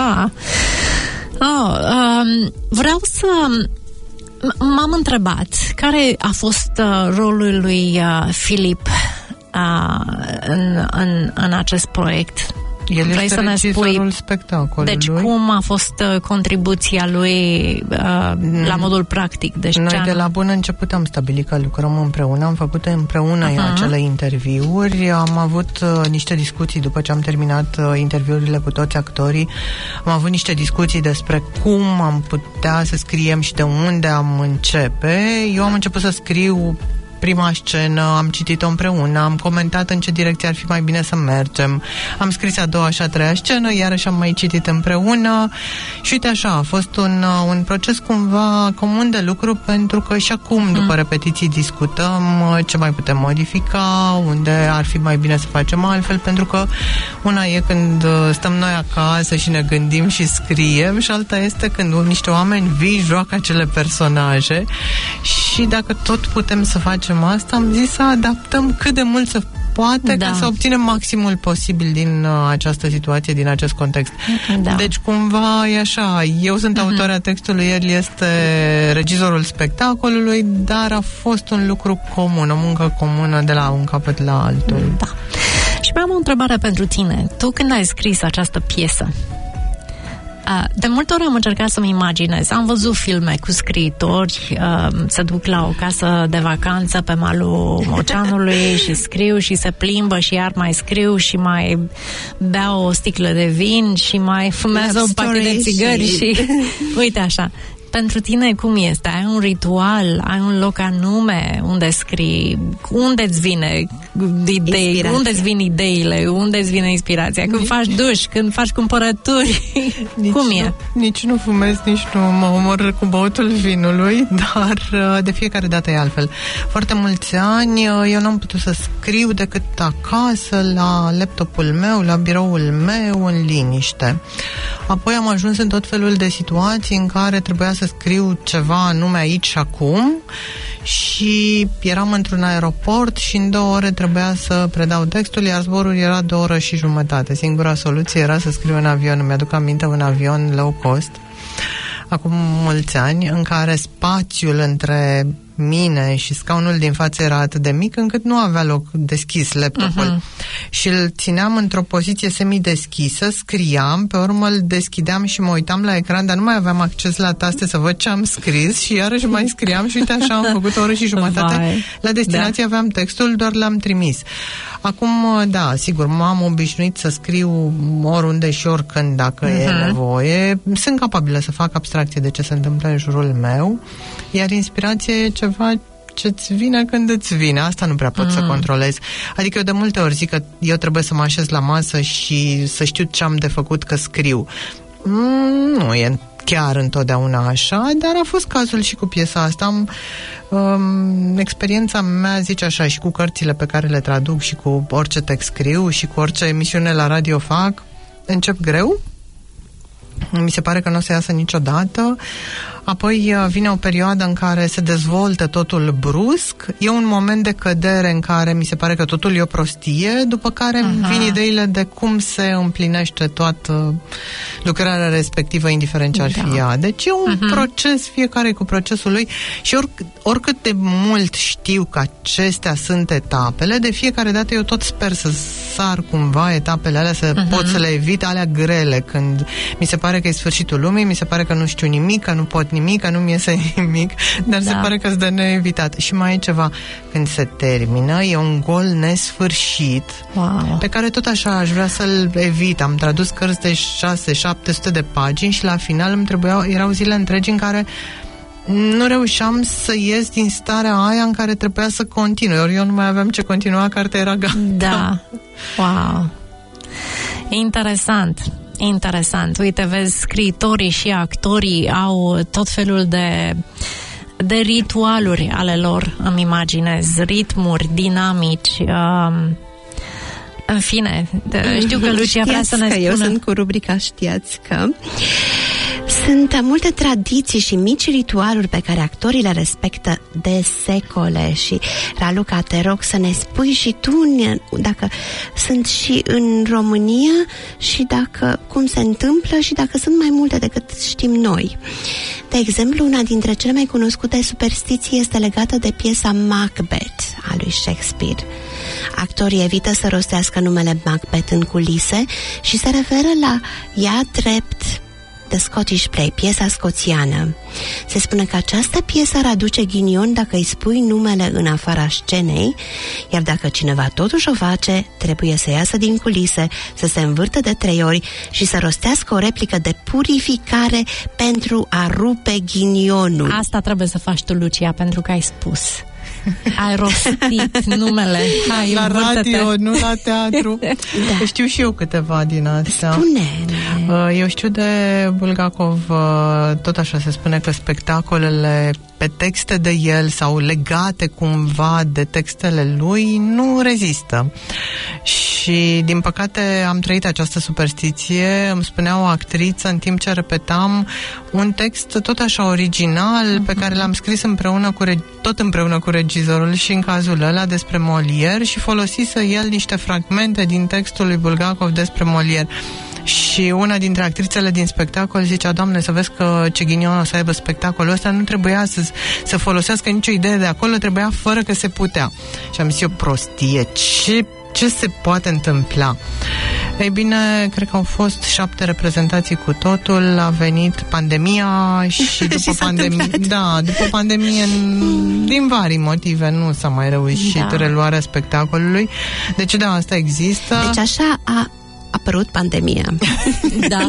Vreau să... M-am întrebat care a fost rolul lui Filip în acest proiect. El vrei este să ne spui spectacolului. Deci cum a fost contribuția lui la modul practic? Deci noi de la bun început am stabilit că lucrăm împreună, am făcut împreună acele interviuri, am avut niște discuții după ce am terminat interviurile cu toți actorii, am avut niște discuții despre cum am putea să scriem și de unde am începe. Eu am început să scriu prima scenă, am citit-o împreună, am comentat în ce direcție ar fi mai bine să mergem, am scris a doua și a treia scenă, iarăși am mai citit împreună și uite așa, a fost un proces cumva comun de lucru, pentru că și acum, după repetiții, discutăm ce mai putem modifica, unde ar fi mai bine să facem altfel, pentru că una e când stăm noi acasă și ne gândim și scriem și alta este când niște oameni vii, joacă acele personaje și dacă tot putem să facem asta, am zis să adaptăm cât de mult se poate ca să obținem maximul posibil din această situație, din acest context. Deci cumva e așa, eu sunt autoarea textului, el este regizorul spectacolului, dar a fost un lucru comun, o muncă comună de la un capăt la altul. Da. Și mai am o întrebare pentru tine. Tu când ai scris această piesă, de multe ori am încercat să-mi imaginez. Am văzut filme cu scriitori, se duc la o casă de vacanță pe malul oceanului și scriu și se plimbă și iar mai scriu și mai beau o sticlă de vin și mai fumează un pachet de țigări și uite așa. Pentru tine cum este? Ai un ritual? Ai un loc anume unde scrii? Unde-ți vine idei? Unde-ți vin ideile? Unde-ți vine inspirația? Când faci duș? Când faci cumpărături? Cum e? Nici nu fumez, nici nu mă omor cu băutul vinului, dar de fiecare dată e altfel. Foarte mulți ani eu n-am putut să scriu decât acasă, la laptopul meu, la biroul meu, în liniște. Apoi am ajuns în tot felul de situații în care trebuia să scriu ceva anume aici și acum și eram într-un aeroport și în 2 ore trebuia să predau textul, iar zborul era 2 ore și jumătate. Singura soluție era să scriu în avion. Îmi aduc aminte un avion low cost acum mulți ani, în care spațiul între mine și scaunul din față era atât de mic încât nu avea loc deschis laptopul. Și îl țineam într-o poziție semideschisă, scriam, pe urmă îl deschideam și mă uitam la ecran, dar nu mai aveam acces la taste să văd ce am scris și iarăși mai scriam și uite așa am făcut 1 oră și jumătate. La destinație aveam textul, doar l-am trimis. Acum, da, sigur, m-am obișnuit să scriu oriunde și oricând dacă e nevoie. Sunt capabilă să fac abstracție de ce se întâmplă în jurul meu, iar inspirația e ceva ce-ți vine când îți vine. Asta nu prea pot să controlez. Adică eu de multe ori zic că eu trebuie să mă așez la masă și să știu ce am de făcut că scriu. Nu e chiar întotdeauna așa, dar a fost cazul și cu piesa asta. Experiența mea zice așa, și cu cărțile pe care le traduc și cu orice text scriu și cu orice emisiune la radio fac, încep greu. Mi se pare că nu o să iasă niciodată. Apoi vine o perioadă în care se dezvoltă totul brusc. E un moment de cădere în care mi se pare că totul e o prostie, după care vin ideile de cum se împlinește toată lucrarea respectivă, indiferent ce ar fi ea. Deci e un proces, fiecare cu procesul lui, și oricât de mult știu că acestea sunt etapele, de fiecare dată eu tot sper să sar cumva etapele alea, să pot să le evit, alea grele, când mi se pare că e sfârșitul lumii, mi se pare că nu știu nimic, că nu pot nimic, că nu-mi iese nimic, dar se pare că îți dă neevitat. Și mai e ceva, când se termină, e un gol nesfârșit, pe care tot așa aș vrea să-l evit. Am tradus cărți de 600-700 de pagini și la final erau zile întregi în care nu reușeam să ies din starea aia în care trebuia să continui. Ori eu nu mai aveam ce continua, cartea era gata. Da. Wow. Interesant. Interesant. Uite, vezi, scriitorii și actorii au tot felul de ritualuri ale lor, îmi imaginez, ritmuri, dinamici. În fine, știu că Lucia vrea să ne spună. Eu sunt cu rubrica Știați că sunt multe tradiții și mici ritualuri pe care actorii le respectă de secole. Și, Raluca, te rog să ne spui și tu dacă sunt și în România și dacă cum se întâmplă și dacă sunt mai multe decât știm noi. De exemplu, una dintre cele mai cunoscute superstiții este legată de piesa Macbeth a lui Shakespeare. Actorii evită să rostească numele Macbeth în culise și se referă la ea drept The Scottish Play, piesa scoțiană. Se spune că această piesă ar aduce ghinion dacă îi spui numele în afara scenei, iar dacă cineva totuși o face, trebuie să iasă din culise, să se învârtă de 3 ori și să rostească o replică de purificare pentru a rupe ghinionul. Asta trebuie să faci tu, Lucia, pentru că ai spus. Ai rostit numele. Hai, la radio, nu la teatru. Da. Știu și eu câteva din astea. Spune. Eu știu de Bulgakov, tot așa se spune că spectacolele pe texte de el sau legate cumva de textele lui nu rezistă. Și din păcate am trăit această superstiție. Îmi spunea o actriță în timp ce repetam un text tot așa original pe care l-am scris tot împreună cu regizorul și în cazul ăla despre Molière și folosise el niște fragmente din textul lui Bulgakov despre Molière. Și una dintre actrițele din spectacol zicea: Doamne, să vezi că ce ghinion o să aibă spectacolul ăsta, nu trebuia să folosească nicio idee de acolo, trebuia fără că se putea. Și am zis eu: prostie, ce se poate întâmpla? Ei bine, cred că au fost 7 reprezentații cu totul, a venit pandemia și după pandemie, după pandemie, din vari motive, nu s-a mai reușit reluarea spectacolului. Deci da, asta există. Deci așa a apărut pandemia. Da.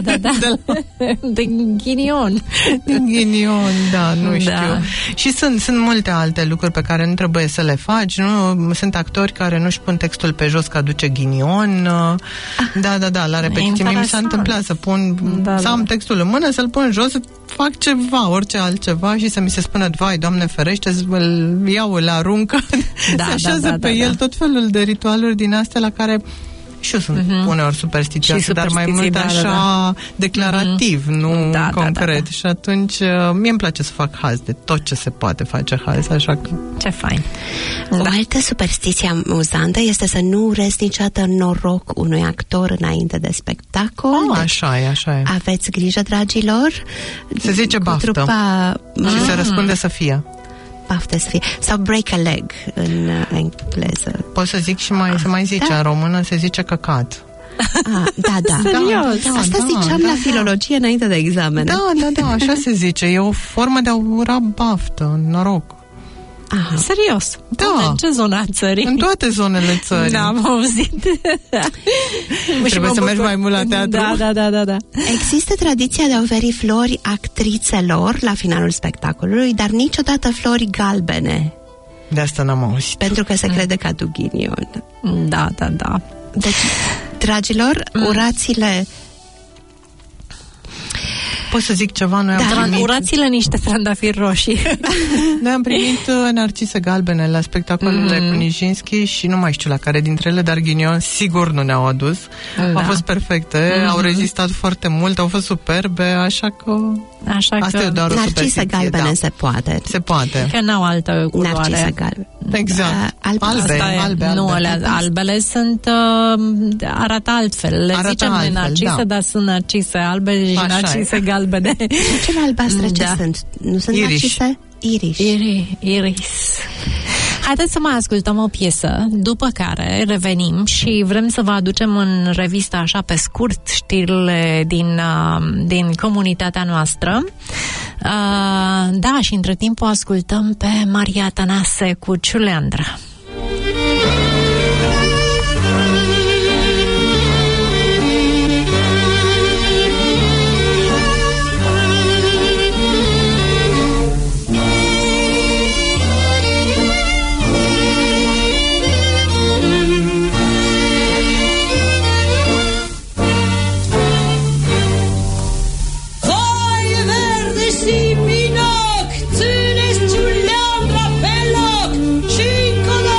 Din ghinion. Din ghinion, da, nu știu. Și sunt multe alte lucruri pe care nu trebuie să le faci. Nu? Sunt actori care nu-și pun textul pe jos că aduce ghinion. Da, la repetiție mi s-a întâmplat să să am textul în mână, să-l pun jos, să fac ceva, orice altceva și să mi se spună: vai, Doamne ferește, îl iau, îl aruncă. Se așează pe el tot felul de ritualuri din astea la care și eu sunt uneori superstițioasă, dar mai mult așa declarativ, nu concret. Și atunci mie îmi place să fac haz de tot ce se poate face haz, așa că... Ce fain! O altă superstiție amuzantă este să nu urezi niciodată noroc unui actor înainte de spectacol. Așa e. Aveți grijă, dragilor. Se zice baftă și se răspunde să fie. Baftă să fie. Sau break a leg în engleză. Pot să zic și se mai zice, în română se zice căcat. Da. Serios? Asta ziceam la filologie înainte de examene. Da, așa se zice. E o formă de a ura baftă, noroc. Aha. Serios? Da. În ce zonă a țării? În toate zonele țării. Da, am auzit. Trebuie să mergi mai mult la teatru. Da. Există tradiția de a oferi flori actrițelor la finalul spectacolului, dar niciodată flori galbene. De asta n-am auzit. Pentru că se crede că aduc ghinion. Da. Deci, dragilor, urați-le. Pot să zic ceva? Noi am primit... Urați-le niște trandafiri roșii. Noi am primit narcise galbene la spectacolele cu Nijinsky și nu mai știu la care dintre ele, dar ghinion sigur nu ne-au adus. Au fost perfecte, au rezistat foarte mult, au fost superbe, așa că asta e doar o narcise galbene se poate. Se poate. Că n-au altă culoare. Narcise galbene. Exact. Albe. Nu, albele sunt arată altfel. Le zicem de narcise, dar sunt narcise albe și narcise galbene. Cele albastre ce sunt? Nu sunt narcise? Iris. Haideți să mai ascultăm o piesă, după care revenim și vrem să vă aducem în revistă așa pe scurt știrile din comunitatea noastră. Da, și între timp o ascultăm pe Maria Tănase cu Ciuleandra. Ține-ți Ciuleandra pe loc și încă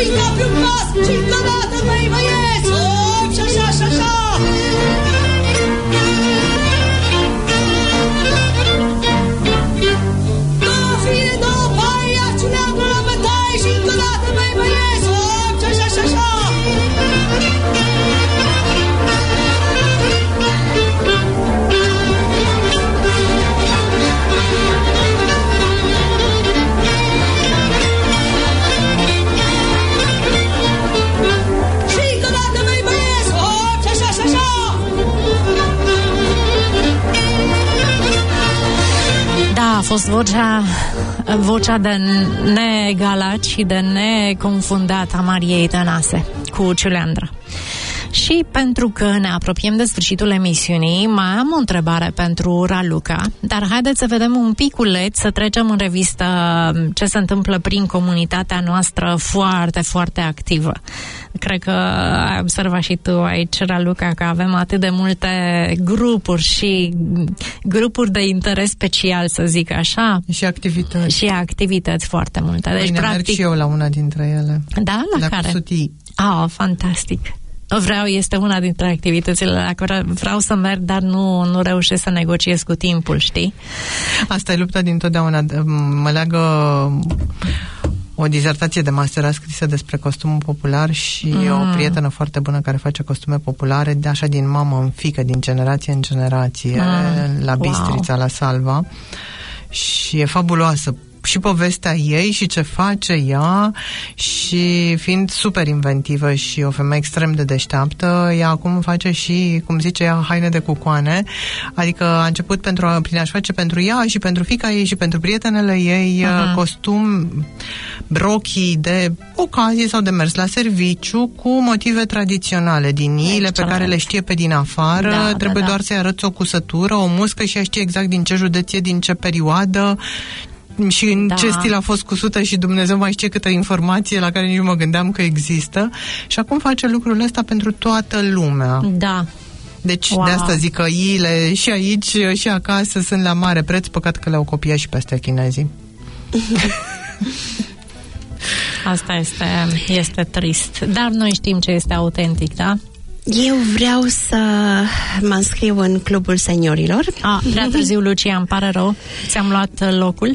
pui ca pe un pas și încă o dată mai băieți, hop, și așa, și așa. Două fire, două pai, acțiunea la bătaie și încă o dată mai băieți, hop, și așa, și așa. A fost vocea de neegalat și de neconfundat a Mariei Tănase cu Ciuleandra. Și pentru că ne apropiem de sfârșitul emisiunii, mai am o întrebare pentru Raluca, dar haideți să vedem un piculeț, să trecem în revistă ce se întâmplă prin comunitatea noastră foarte, foarte activă. Cred că ai observat și tu aici, Raluca, că avem atât de multe grupuri și grupuri de interes special, să zic așa. Și activități. Și activități foarte multe. Deci, practic, merg și eu la una dintre ele. Da? La care? Cusutii. Fantastic. Este una dintre activitățile la care vreau să merg, dar nu reușesc să negociez cu timpul, știi? Asta e lupta dintotdeauna. Mă leagă o dizertație de masterat scrisă despre costumul popular și o prietenă foarte bună care face costume populare, așa din mamă în fiică, din generație în generație, la Bistrița, la Salva. Și e fabuloasă. Și povestea ei și ce face ea, și fiind super inventivă și o femeie extrem de deșteaptă, ea acum face și, cum zice ea, haine de cucoane, adică a început prin a-și face pentru ea și pentru fiica ei și pentru prietenele ei costum, brochii de ocazie sau de mers la serviciu cu motive tradiționale din ele pe care le știe pe din afară, trebuie doar să-i arăți o cusătură, o muscă și ea știe exact din ce județ e, din ce perioadă și în ce stil a fost cusută și Dumnezeu mai știe câtă informație la care nici nu mă gândeam că există, și acum face lucrul ăsta pentru toată lumea. Da. Deci de asta zic că iile și aici și acasă sunt la mare preț, păcat că le-au copiat și peste chinezii. Asta este trist. Dar noi știm ce este autentic, da? Eu vreau să mă înscriu în Clubul Seniorilor. Prea târziu, Lucia, îmi pare rău. Ți-am luat locul.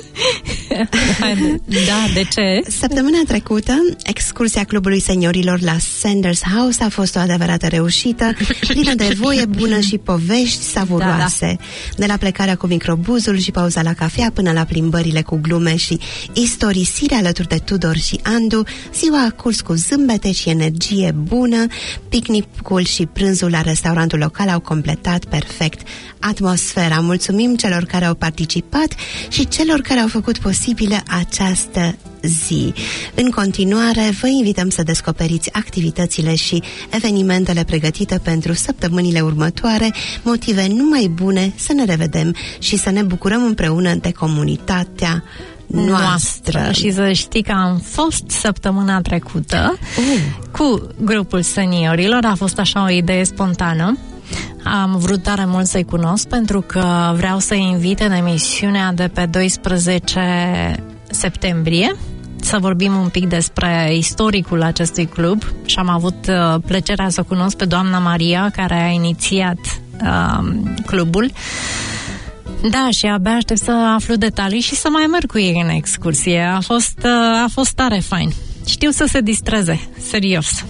Da, de ce? Săptămâna trecută, excursia Clubului Seniorilor la Sanders House a fost o adevărată reușită, plină de voie bună și povești savuroase. De la plecarea cu microbuzul și pauza la cafea până la plimbările cu glume și istorisirea alături de Tudor și Andu, ziua a curs cu zâmbete și energie bună. Picnicul și prânzul la restaurantul local au completat perfect atmosfera. Mulțumim celor care au participat și celor care au făcut posibilă această zi. În continuare, vă invităm să descoperiți activitățile și evenimentele pregătite pentru săptămânile următoare, motive numai bune să ne revedem și să ne bucurăm împreună de comunitatea noastră. Și să știi că am fost săptămâna trecută cu grupul seniorilor. A fost așa o idee spontană. Am vrut tare mult să-i cunosc pentru că vreau să-i invit în emisiunea de pe 12 septembrie să vorbim un pic despre istoricul acestui club și am avut plăcerea să cunosc pe doamna Maria, care a inițiat clubul. Da, și abia aștept să aflu detalii și să mai merg cu ei în excursie. A fost tare fain. Știu să se distreze, serios.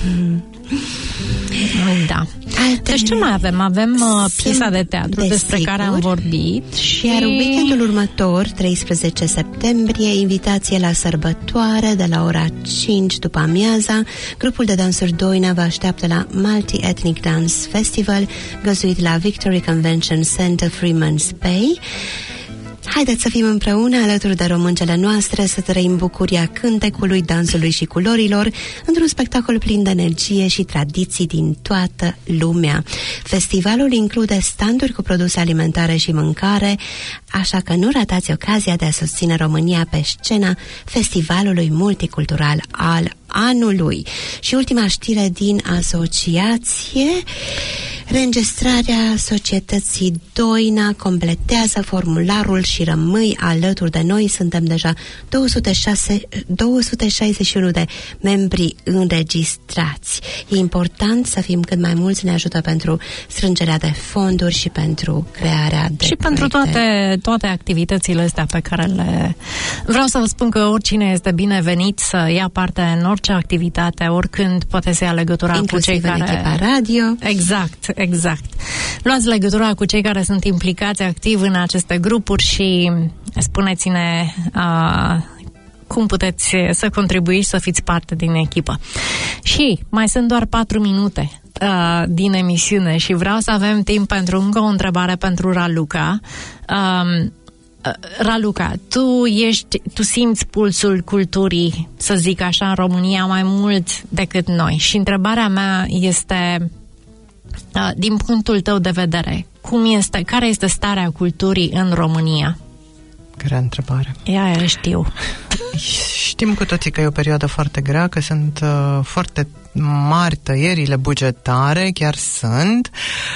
Da. Deci ce mai avem? Avem piesa de teatru despre care am vorbit. Iar weekendul următor, 13 septembrie, invitație la sărbătoare de la ora 5 după amiaza. Grupul de dansuri Doina vă așteaptă la Multi-Ethnic Dance Festival, găzuit la Victory Convention Center, Freeman's Bay. Haideți să fim împreună alături de româncele noastre, să trăim bucuria cântecului, dansului și culorilor într-un spectacol plin de energie și tradiții din toată lumea. Festivalul include standuri cu produse alimentare și mâncare, așa că nu ratați ocazia de a susține România pe scena Festivalului Multicultural al anului. Și ultima știre din asociație: Reînregistrarea societății Doina completează formularul și rămâi alături de noi. Suntem deja 261 de membri înregistrați. E important să fim cât mai mulți, ne ajută pentru strângerea de fonduri și pentru crearea de și proiecte. pentru toate activitățile astea pe care le... Vreau să vă spun că oricine este binevenit să ia parte în orice activitate, oricând poate să ia legătura inclusiv cu cei care... echipa radio. Exact. Luați legătura cu cei care sunt implicați activ în aceste grupuri și spuneți-ne cum puteți să contribuiți să fiți parte din echipă. Și mai sunt doar 4 minute din emisiune și vreau să avem timp pentru încă o întrebare pentru Raluca. Raluca, tu simți pulsul culturii, să zic așa, în România mai mult decât noi. Și întrebarea mea este, din punctul tău de vedere, care este starea culturii în România? Grea întrebare. Ea știu. Știm cu toții că e o perioadă foarte grea, că sunt foarte mari tăierile bugetare, chiar sunt.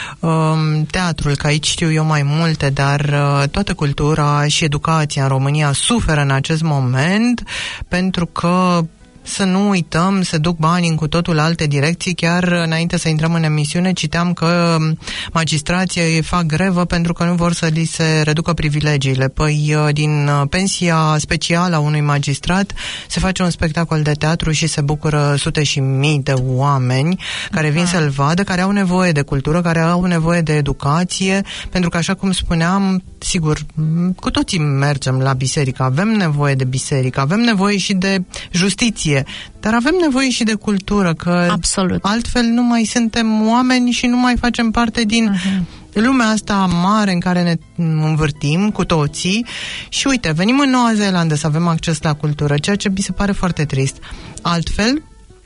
Teatrul, că aici știu eu mai multe, dar toată cultura și educația în România suferă în acest moment, pentru că să nu uităm, se duc banii în cu totul alte direcții. Chiar înainte să intrăm în emisiune citeam că magistrații fac grevă pentru că nu vor să li se reducă privilegiile. Păi din pensia specială a unui magistrat se face un spectacol de teatru și se bucură sute și mii de oameni care vin să-l vadă, care au nevoie de cultură, care au nevoie de educație, pentru că, așa cum spuneam, sigur, cu toții mergem la biserică, avem nevoie de biserică, avem nevoie și de justiție, dar avem nevoie și de cultură, că absolut. Altfel nu mai suntem oameni și nu mai facem parte din lumea asta mare în care ne învârtim cu toții. Și uite, venim în Noua Zeelandă să avem acces la cultură, ceea ce mi se pare foarte trist. Altfel,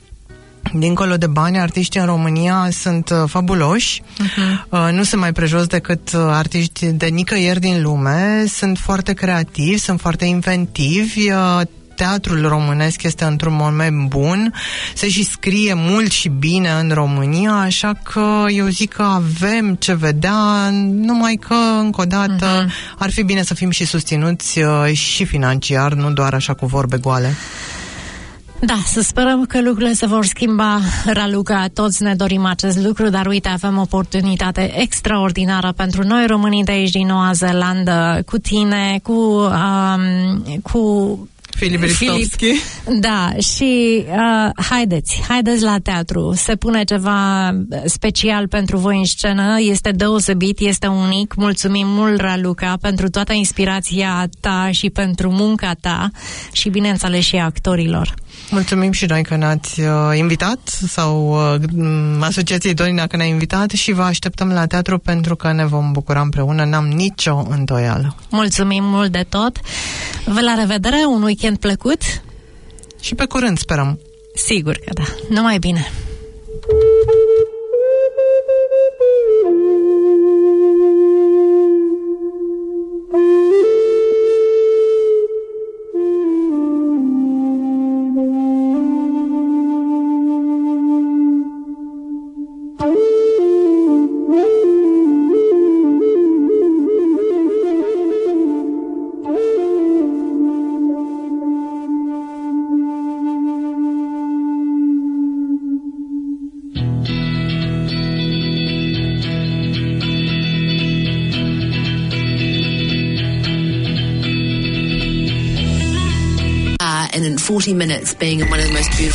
dincolo de bani, artiștii în România sunt fabuloși, nu sunt mai prejos decât artiști de nicăieri din lume, sunt foarte creativi, sunt foarte inventivi. Teatrul românesc este într-un moment bun, se și scrie mult și bine în România, așa că eu zic că avem ce vedea, numai că, încă o dată, ar fi bine să fim și susținuți și financiar, nu doar așa cu vorbe goale. Da, să sperăm că lucrurile se vor schimba, Raluca, toți ne dorim acest lucru, dar uite, avem o oportunitate extraordinară pentru noi, românii de aici din Noua Zeelandă, cu tine, cu Filip Ristovski. Da, și haideți la teatru. Se pune ceva special pentru voi în scenă, este deosebit, este unic. Mulțumim mult, Raluca, pentru toată inspirația ta și pentru munca ta și, bineînțeles, și actorilor. Mulțumim și noi că ne-ați invitat, sau Asociației Doina că ne-a invitat, și vă așteptăm la teatru pentru că ne vom bucura împreună, n-am nicio îndoială. Mulțumim mult de tot. La revedere, un weekend plăcut. Și pe curând, sperăm. Sigur că da. Numai bine. And in 40 minutes being in one of the most beautiful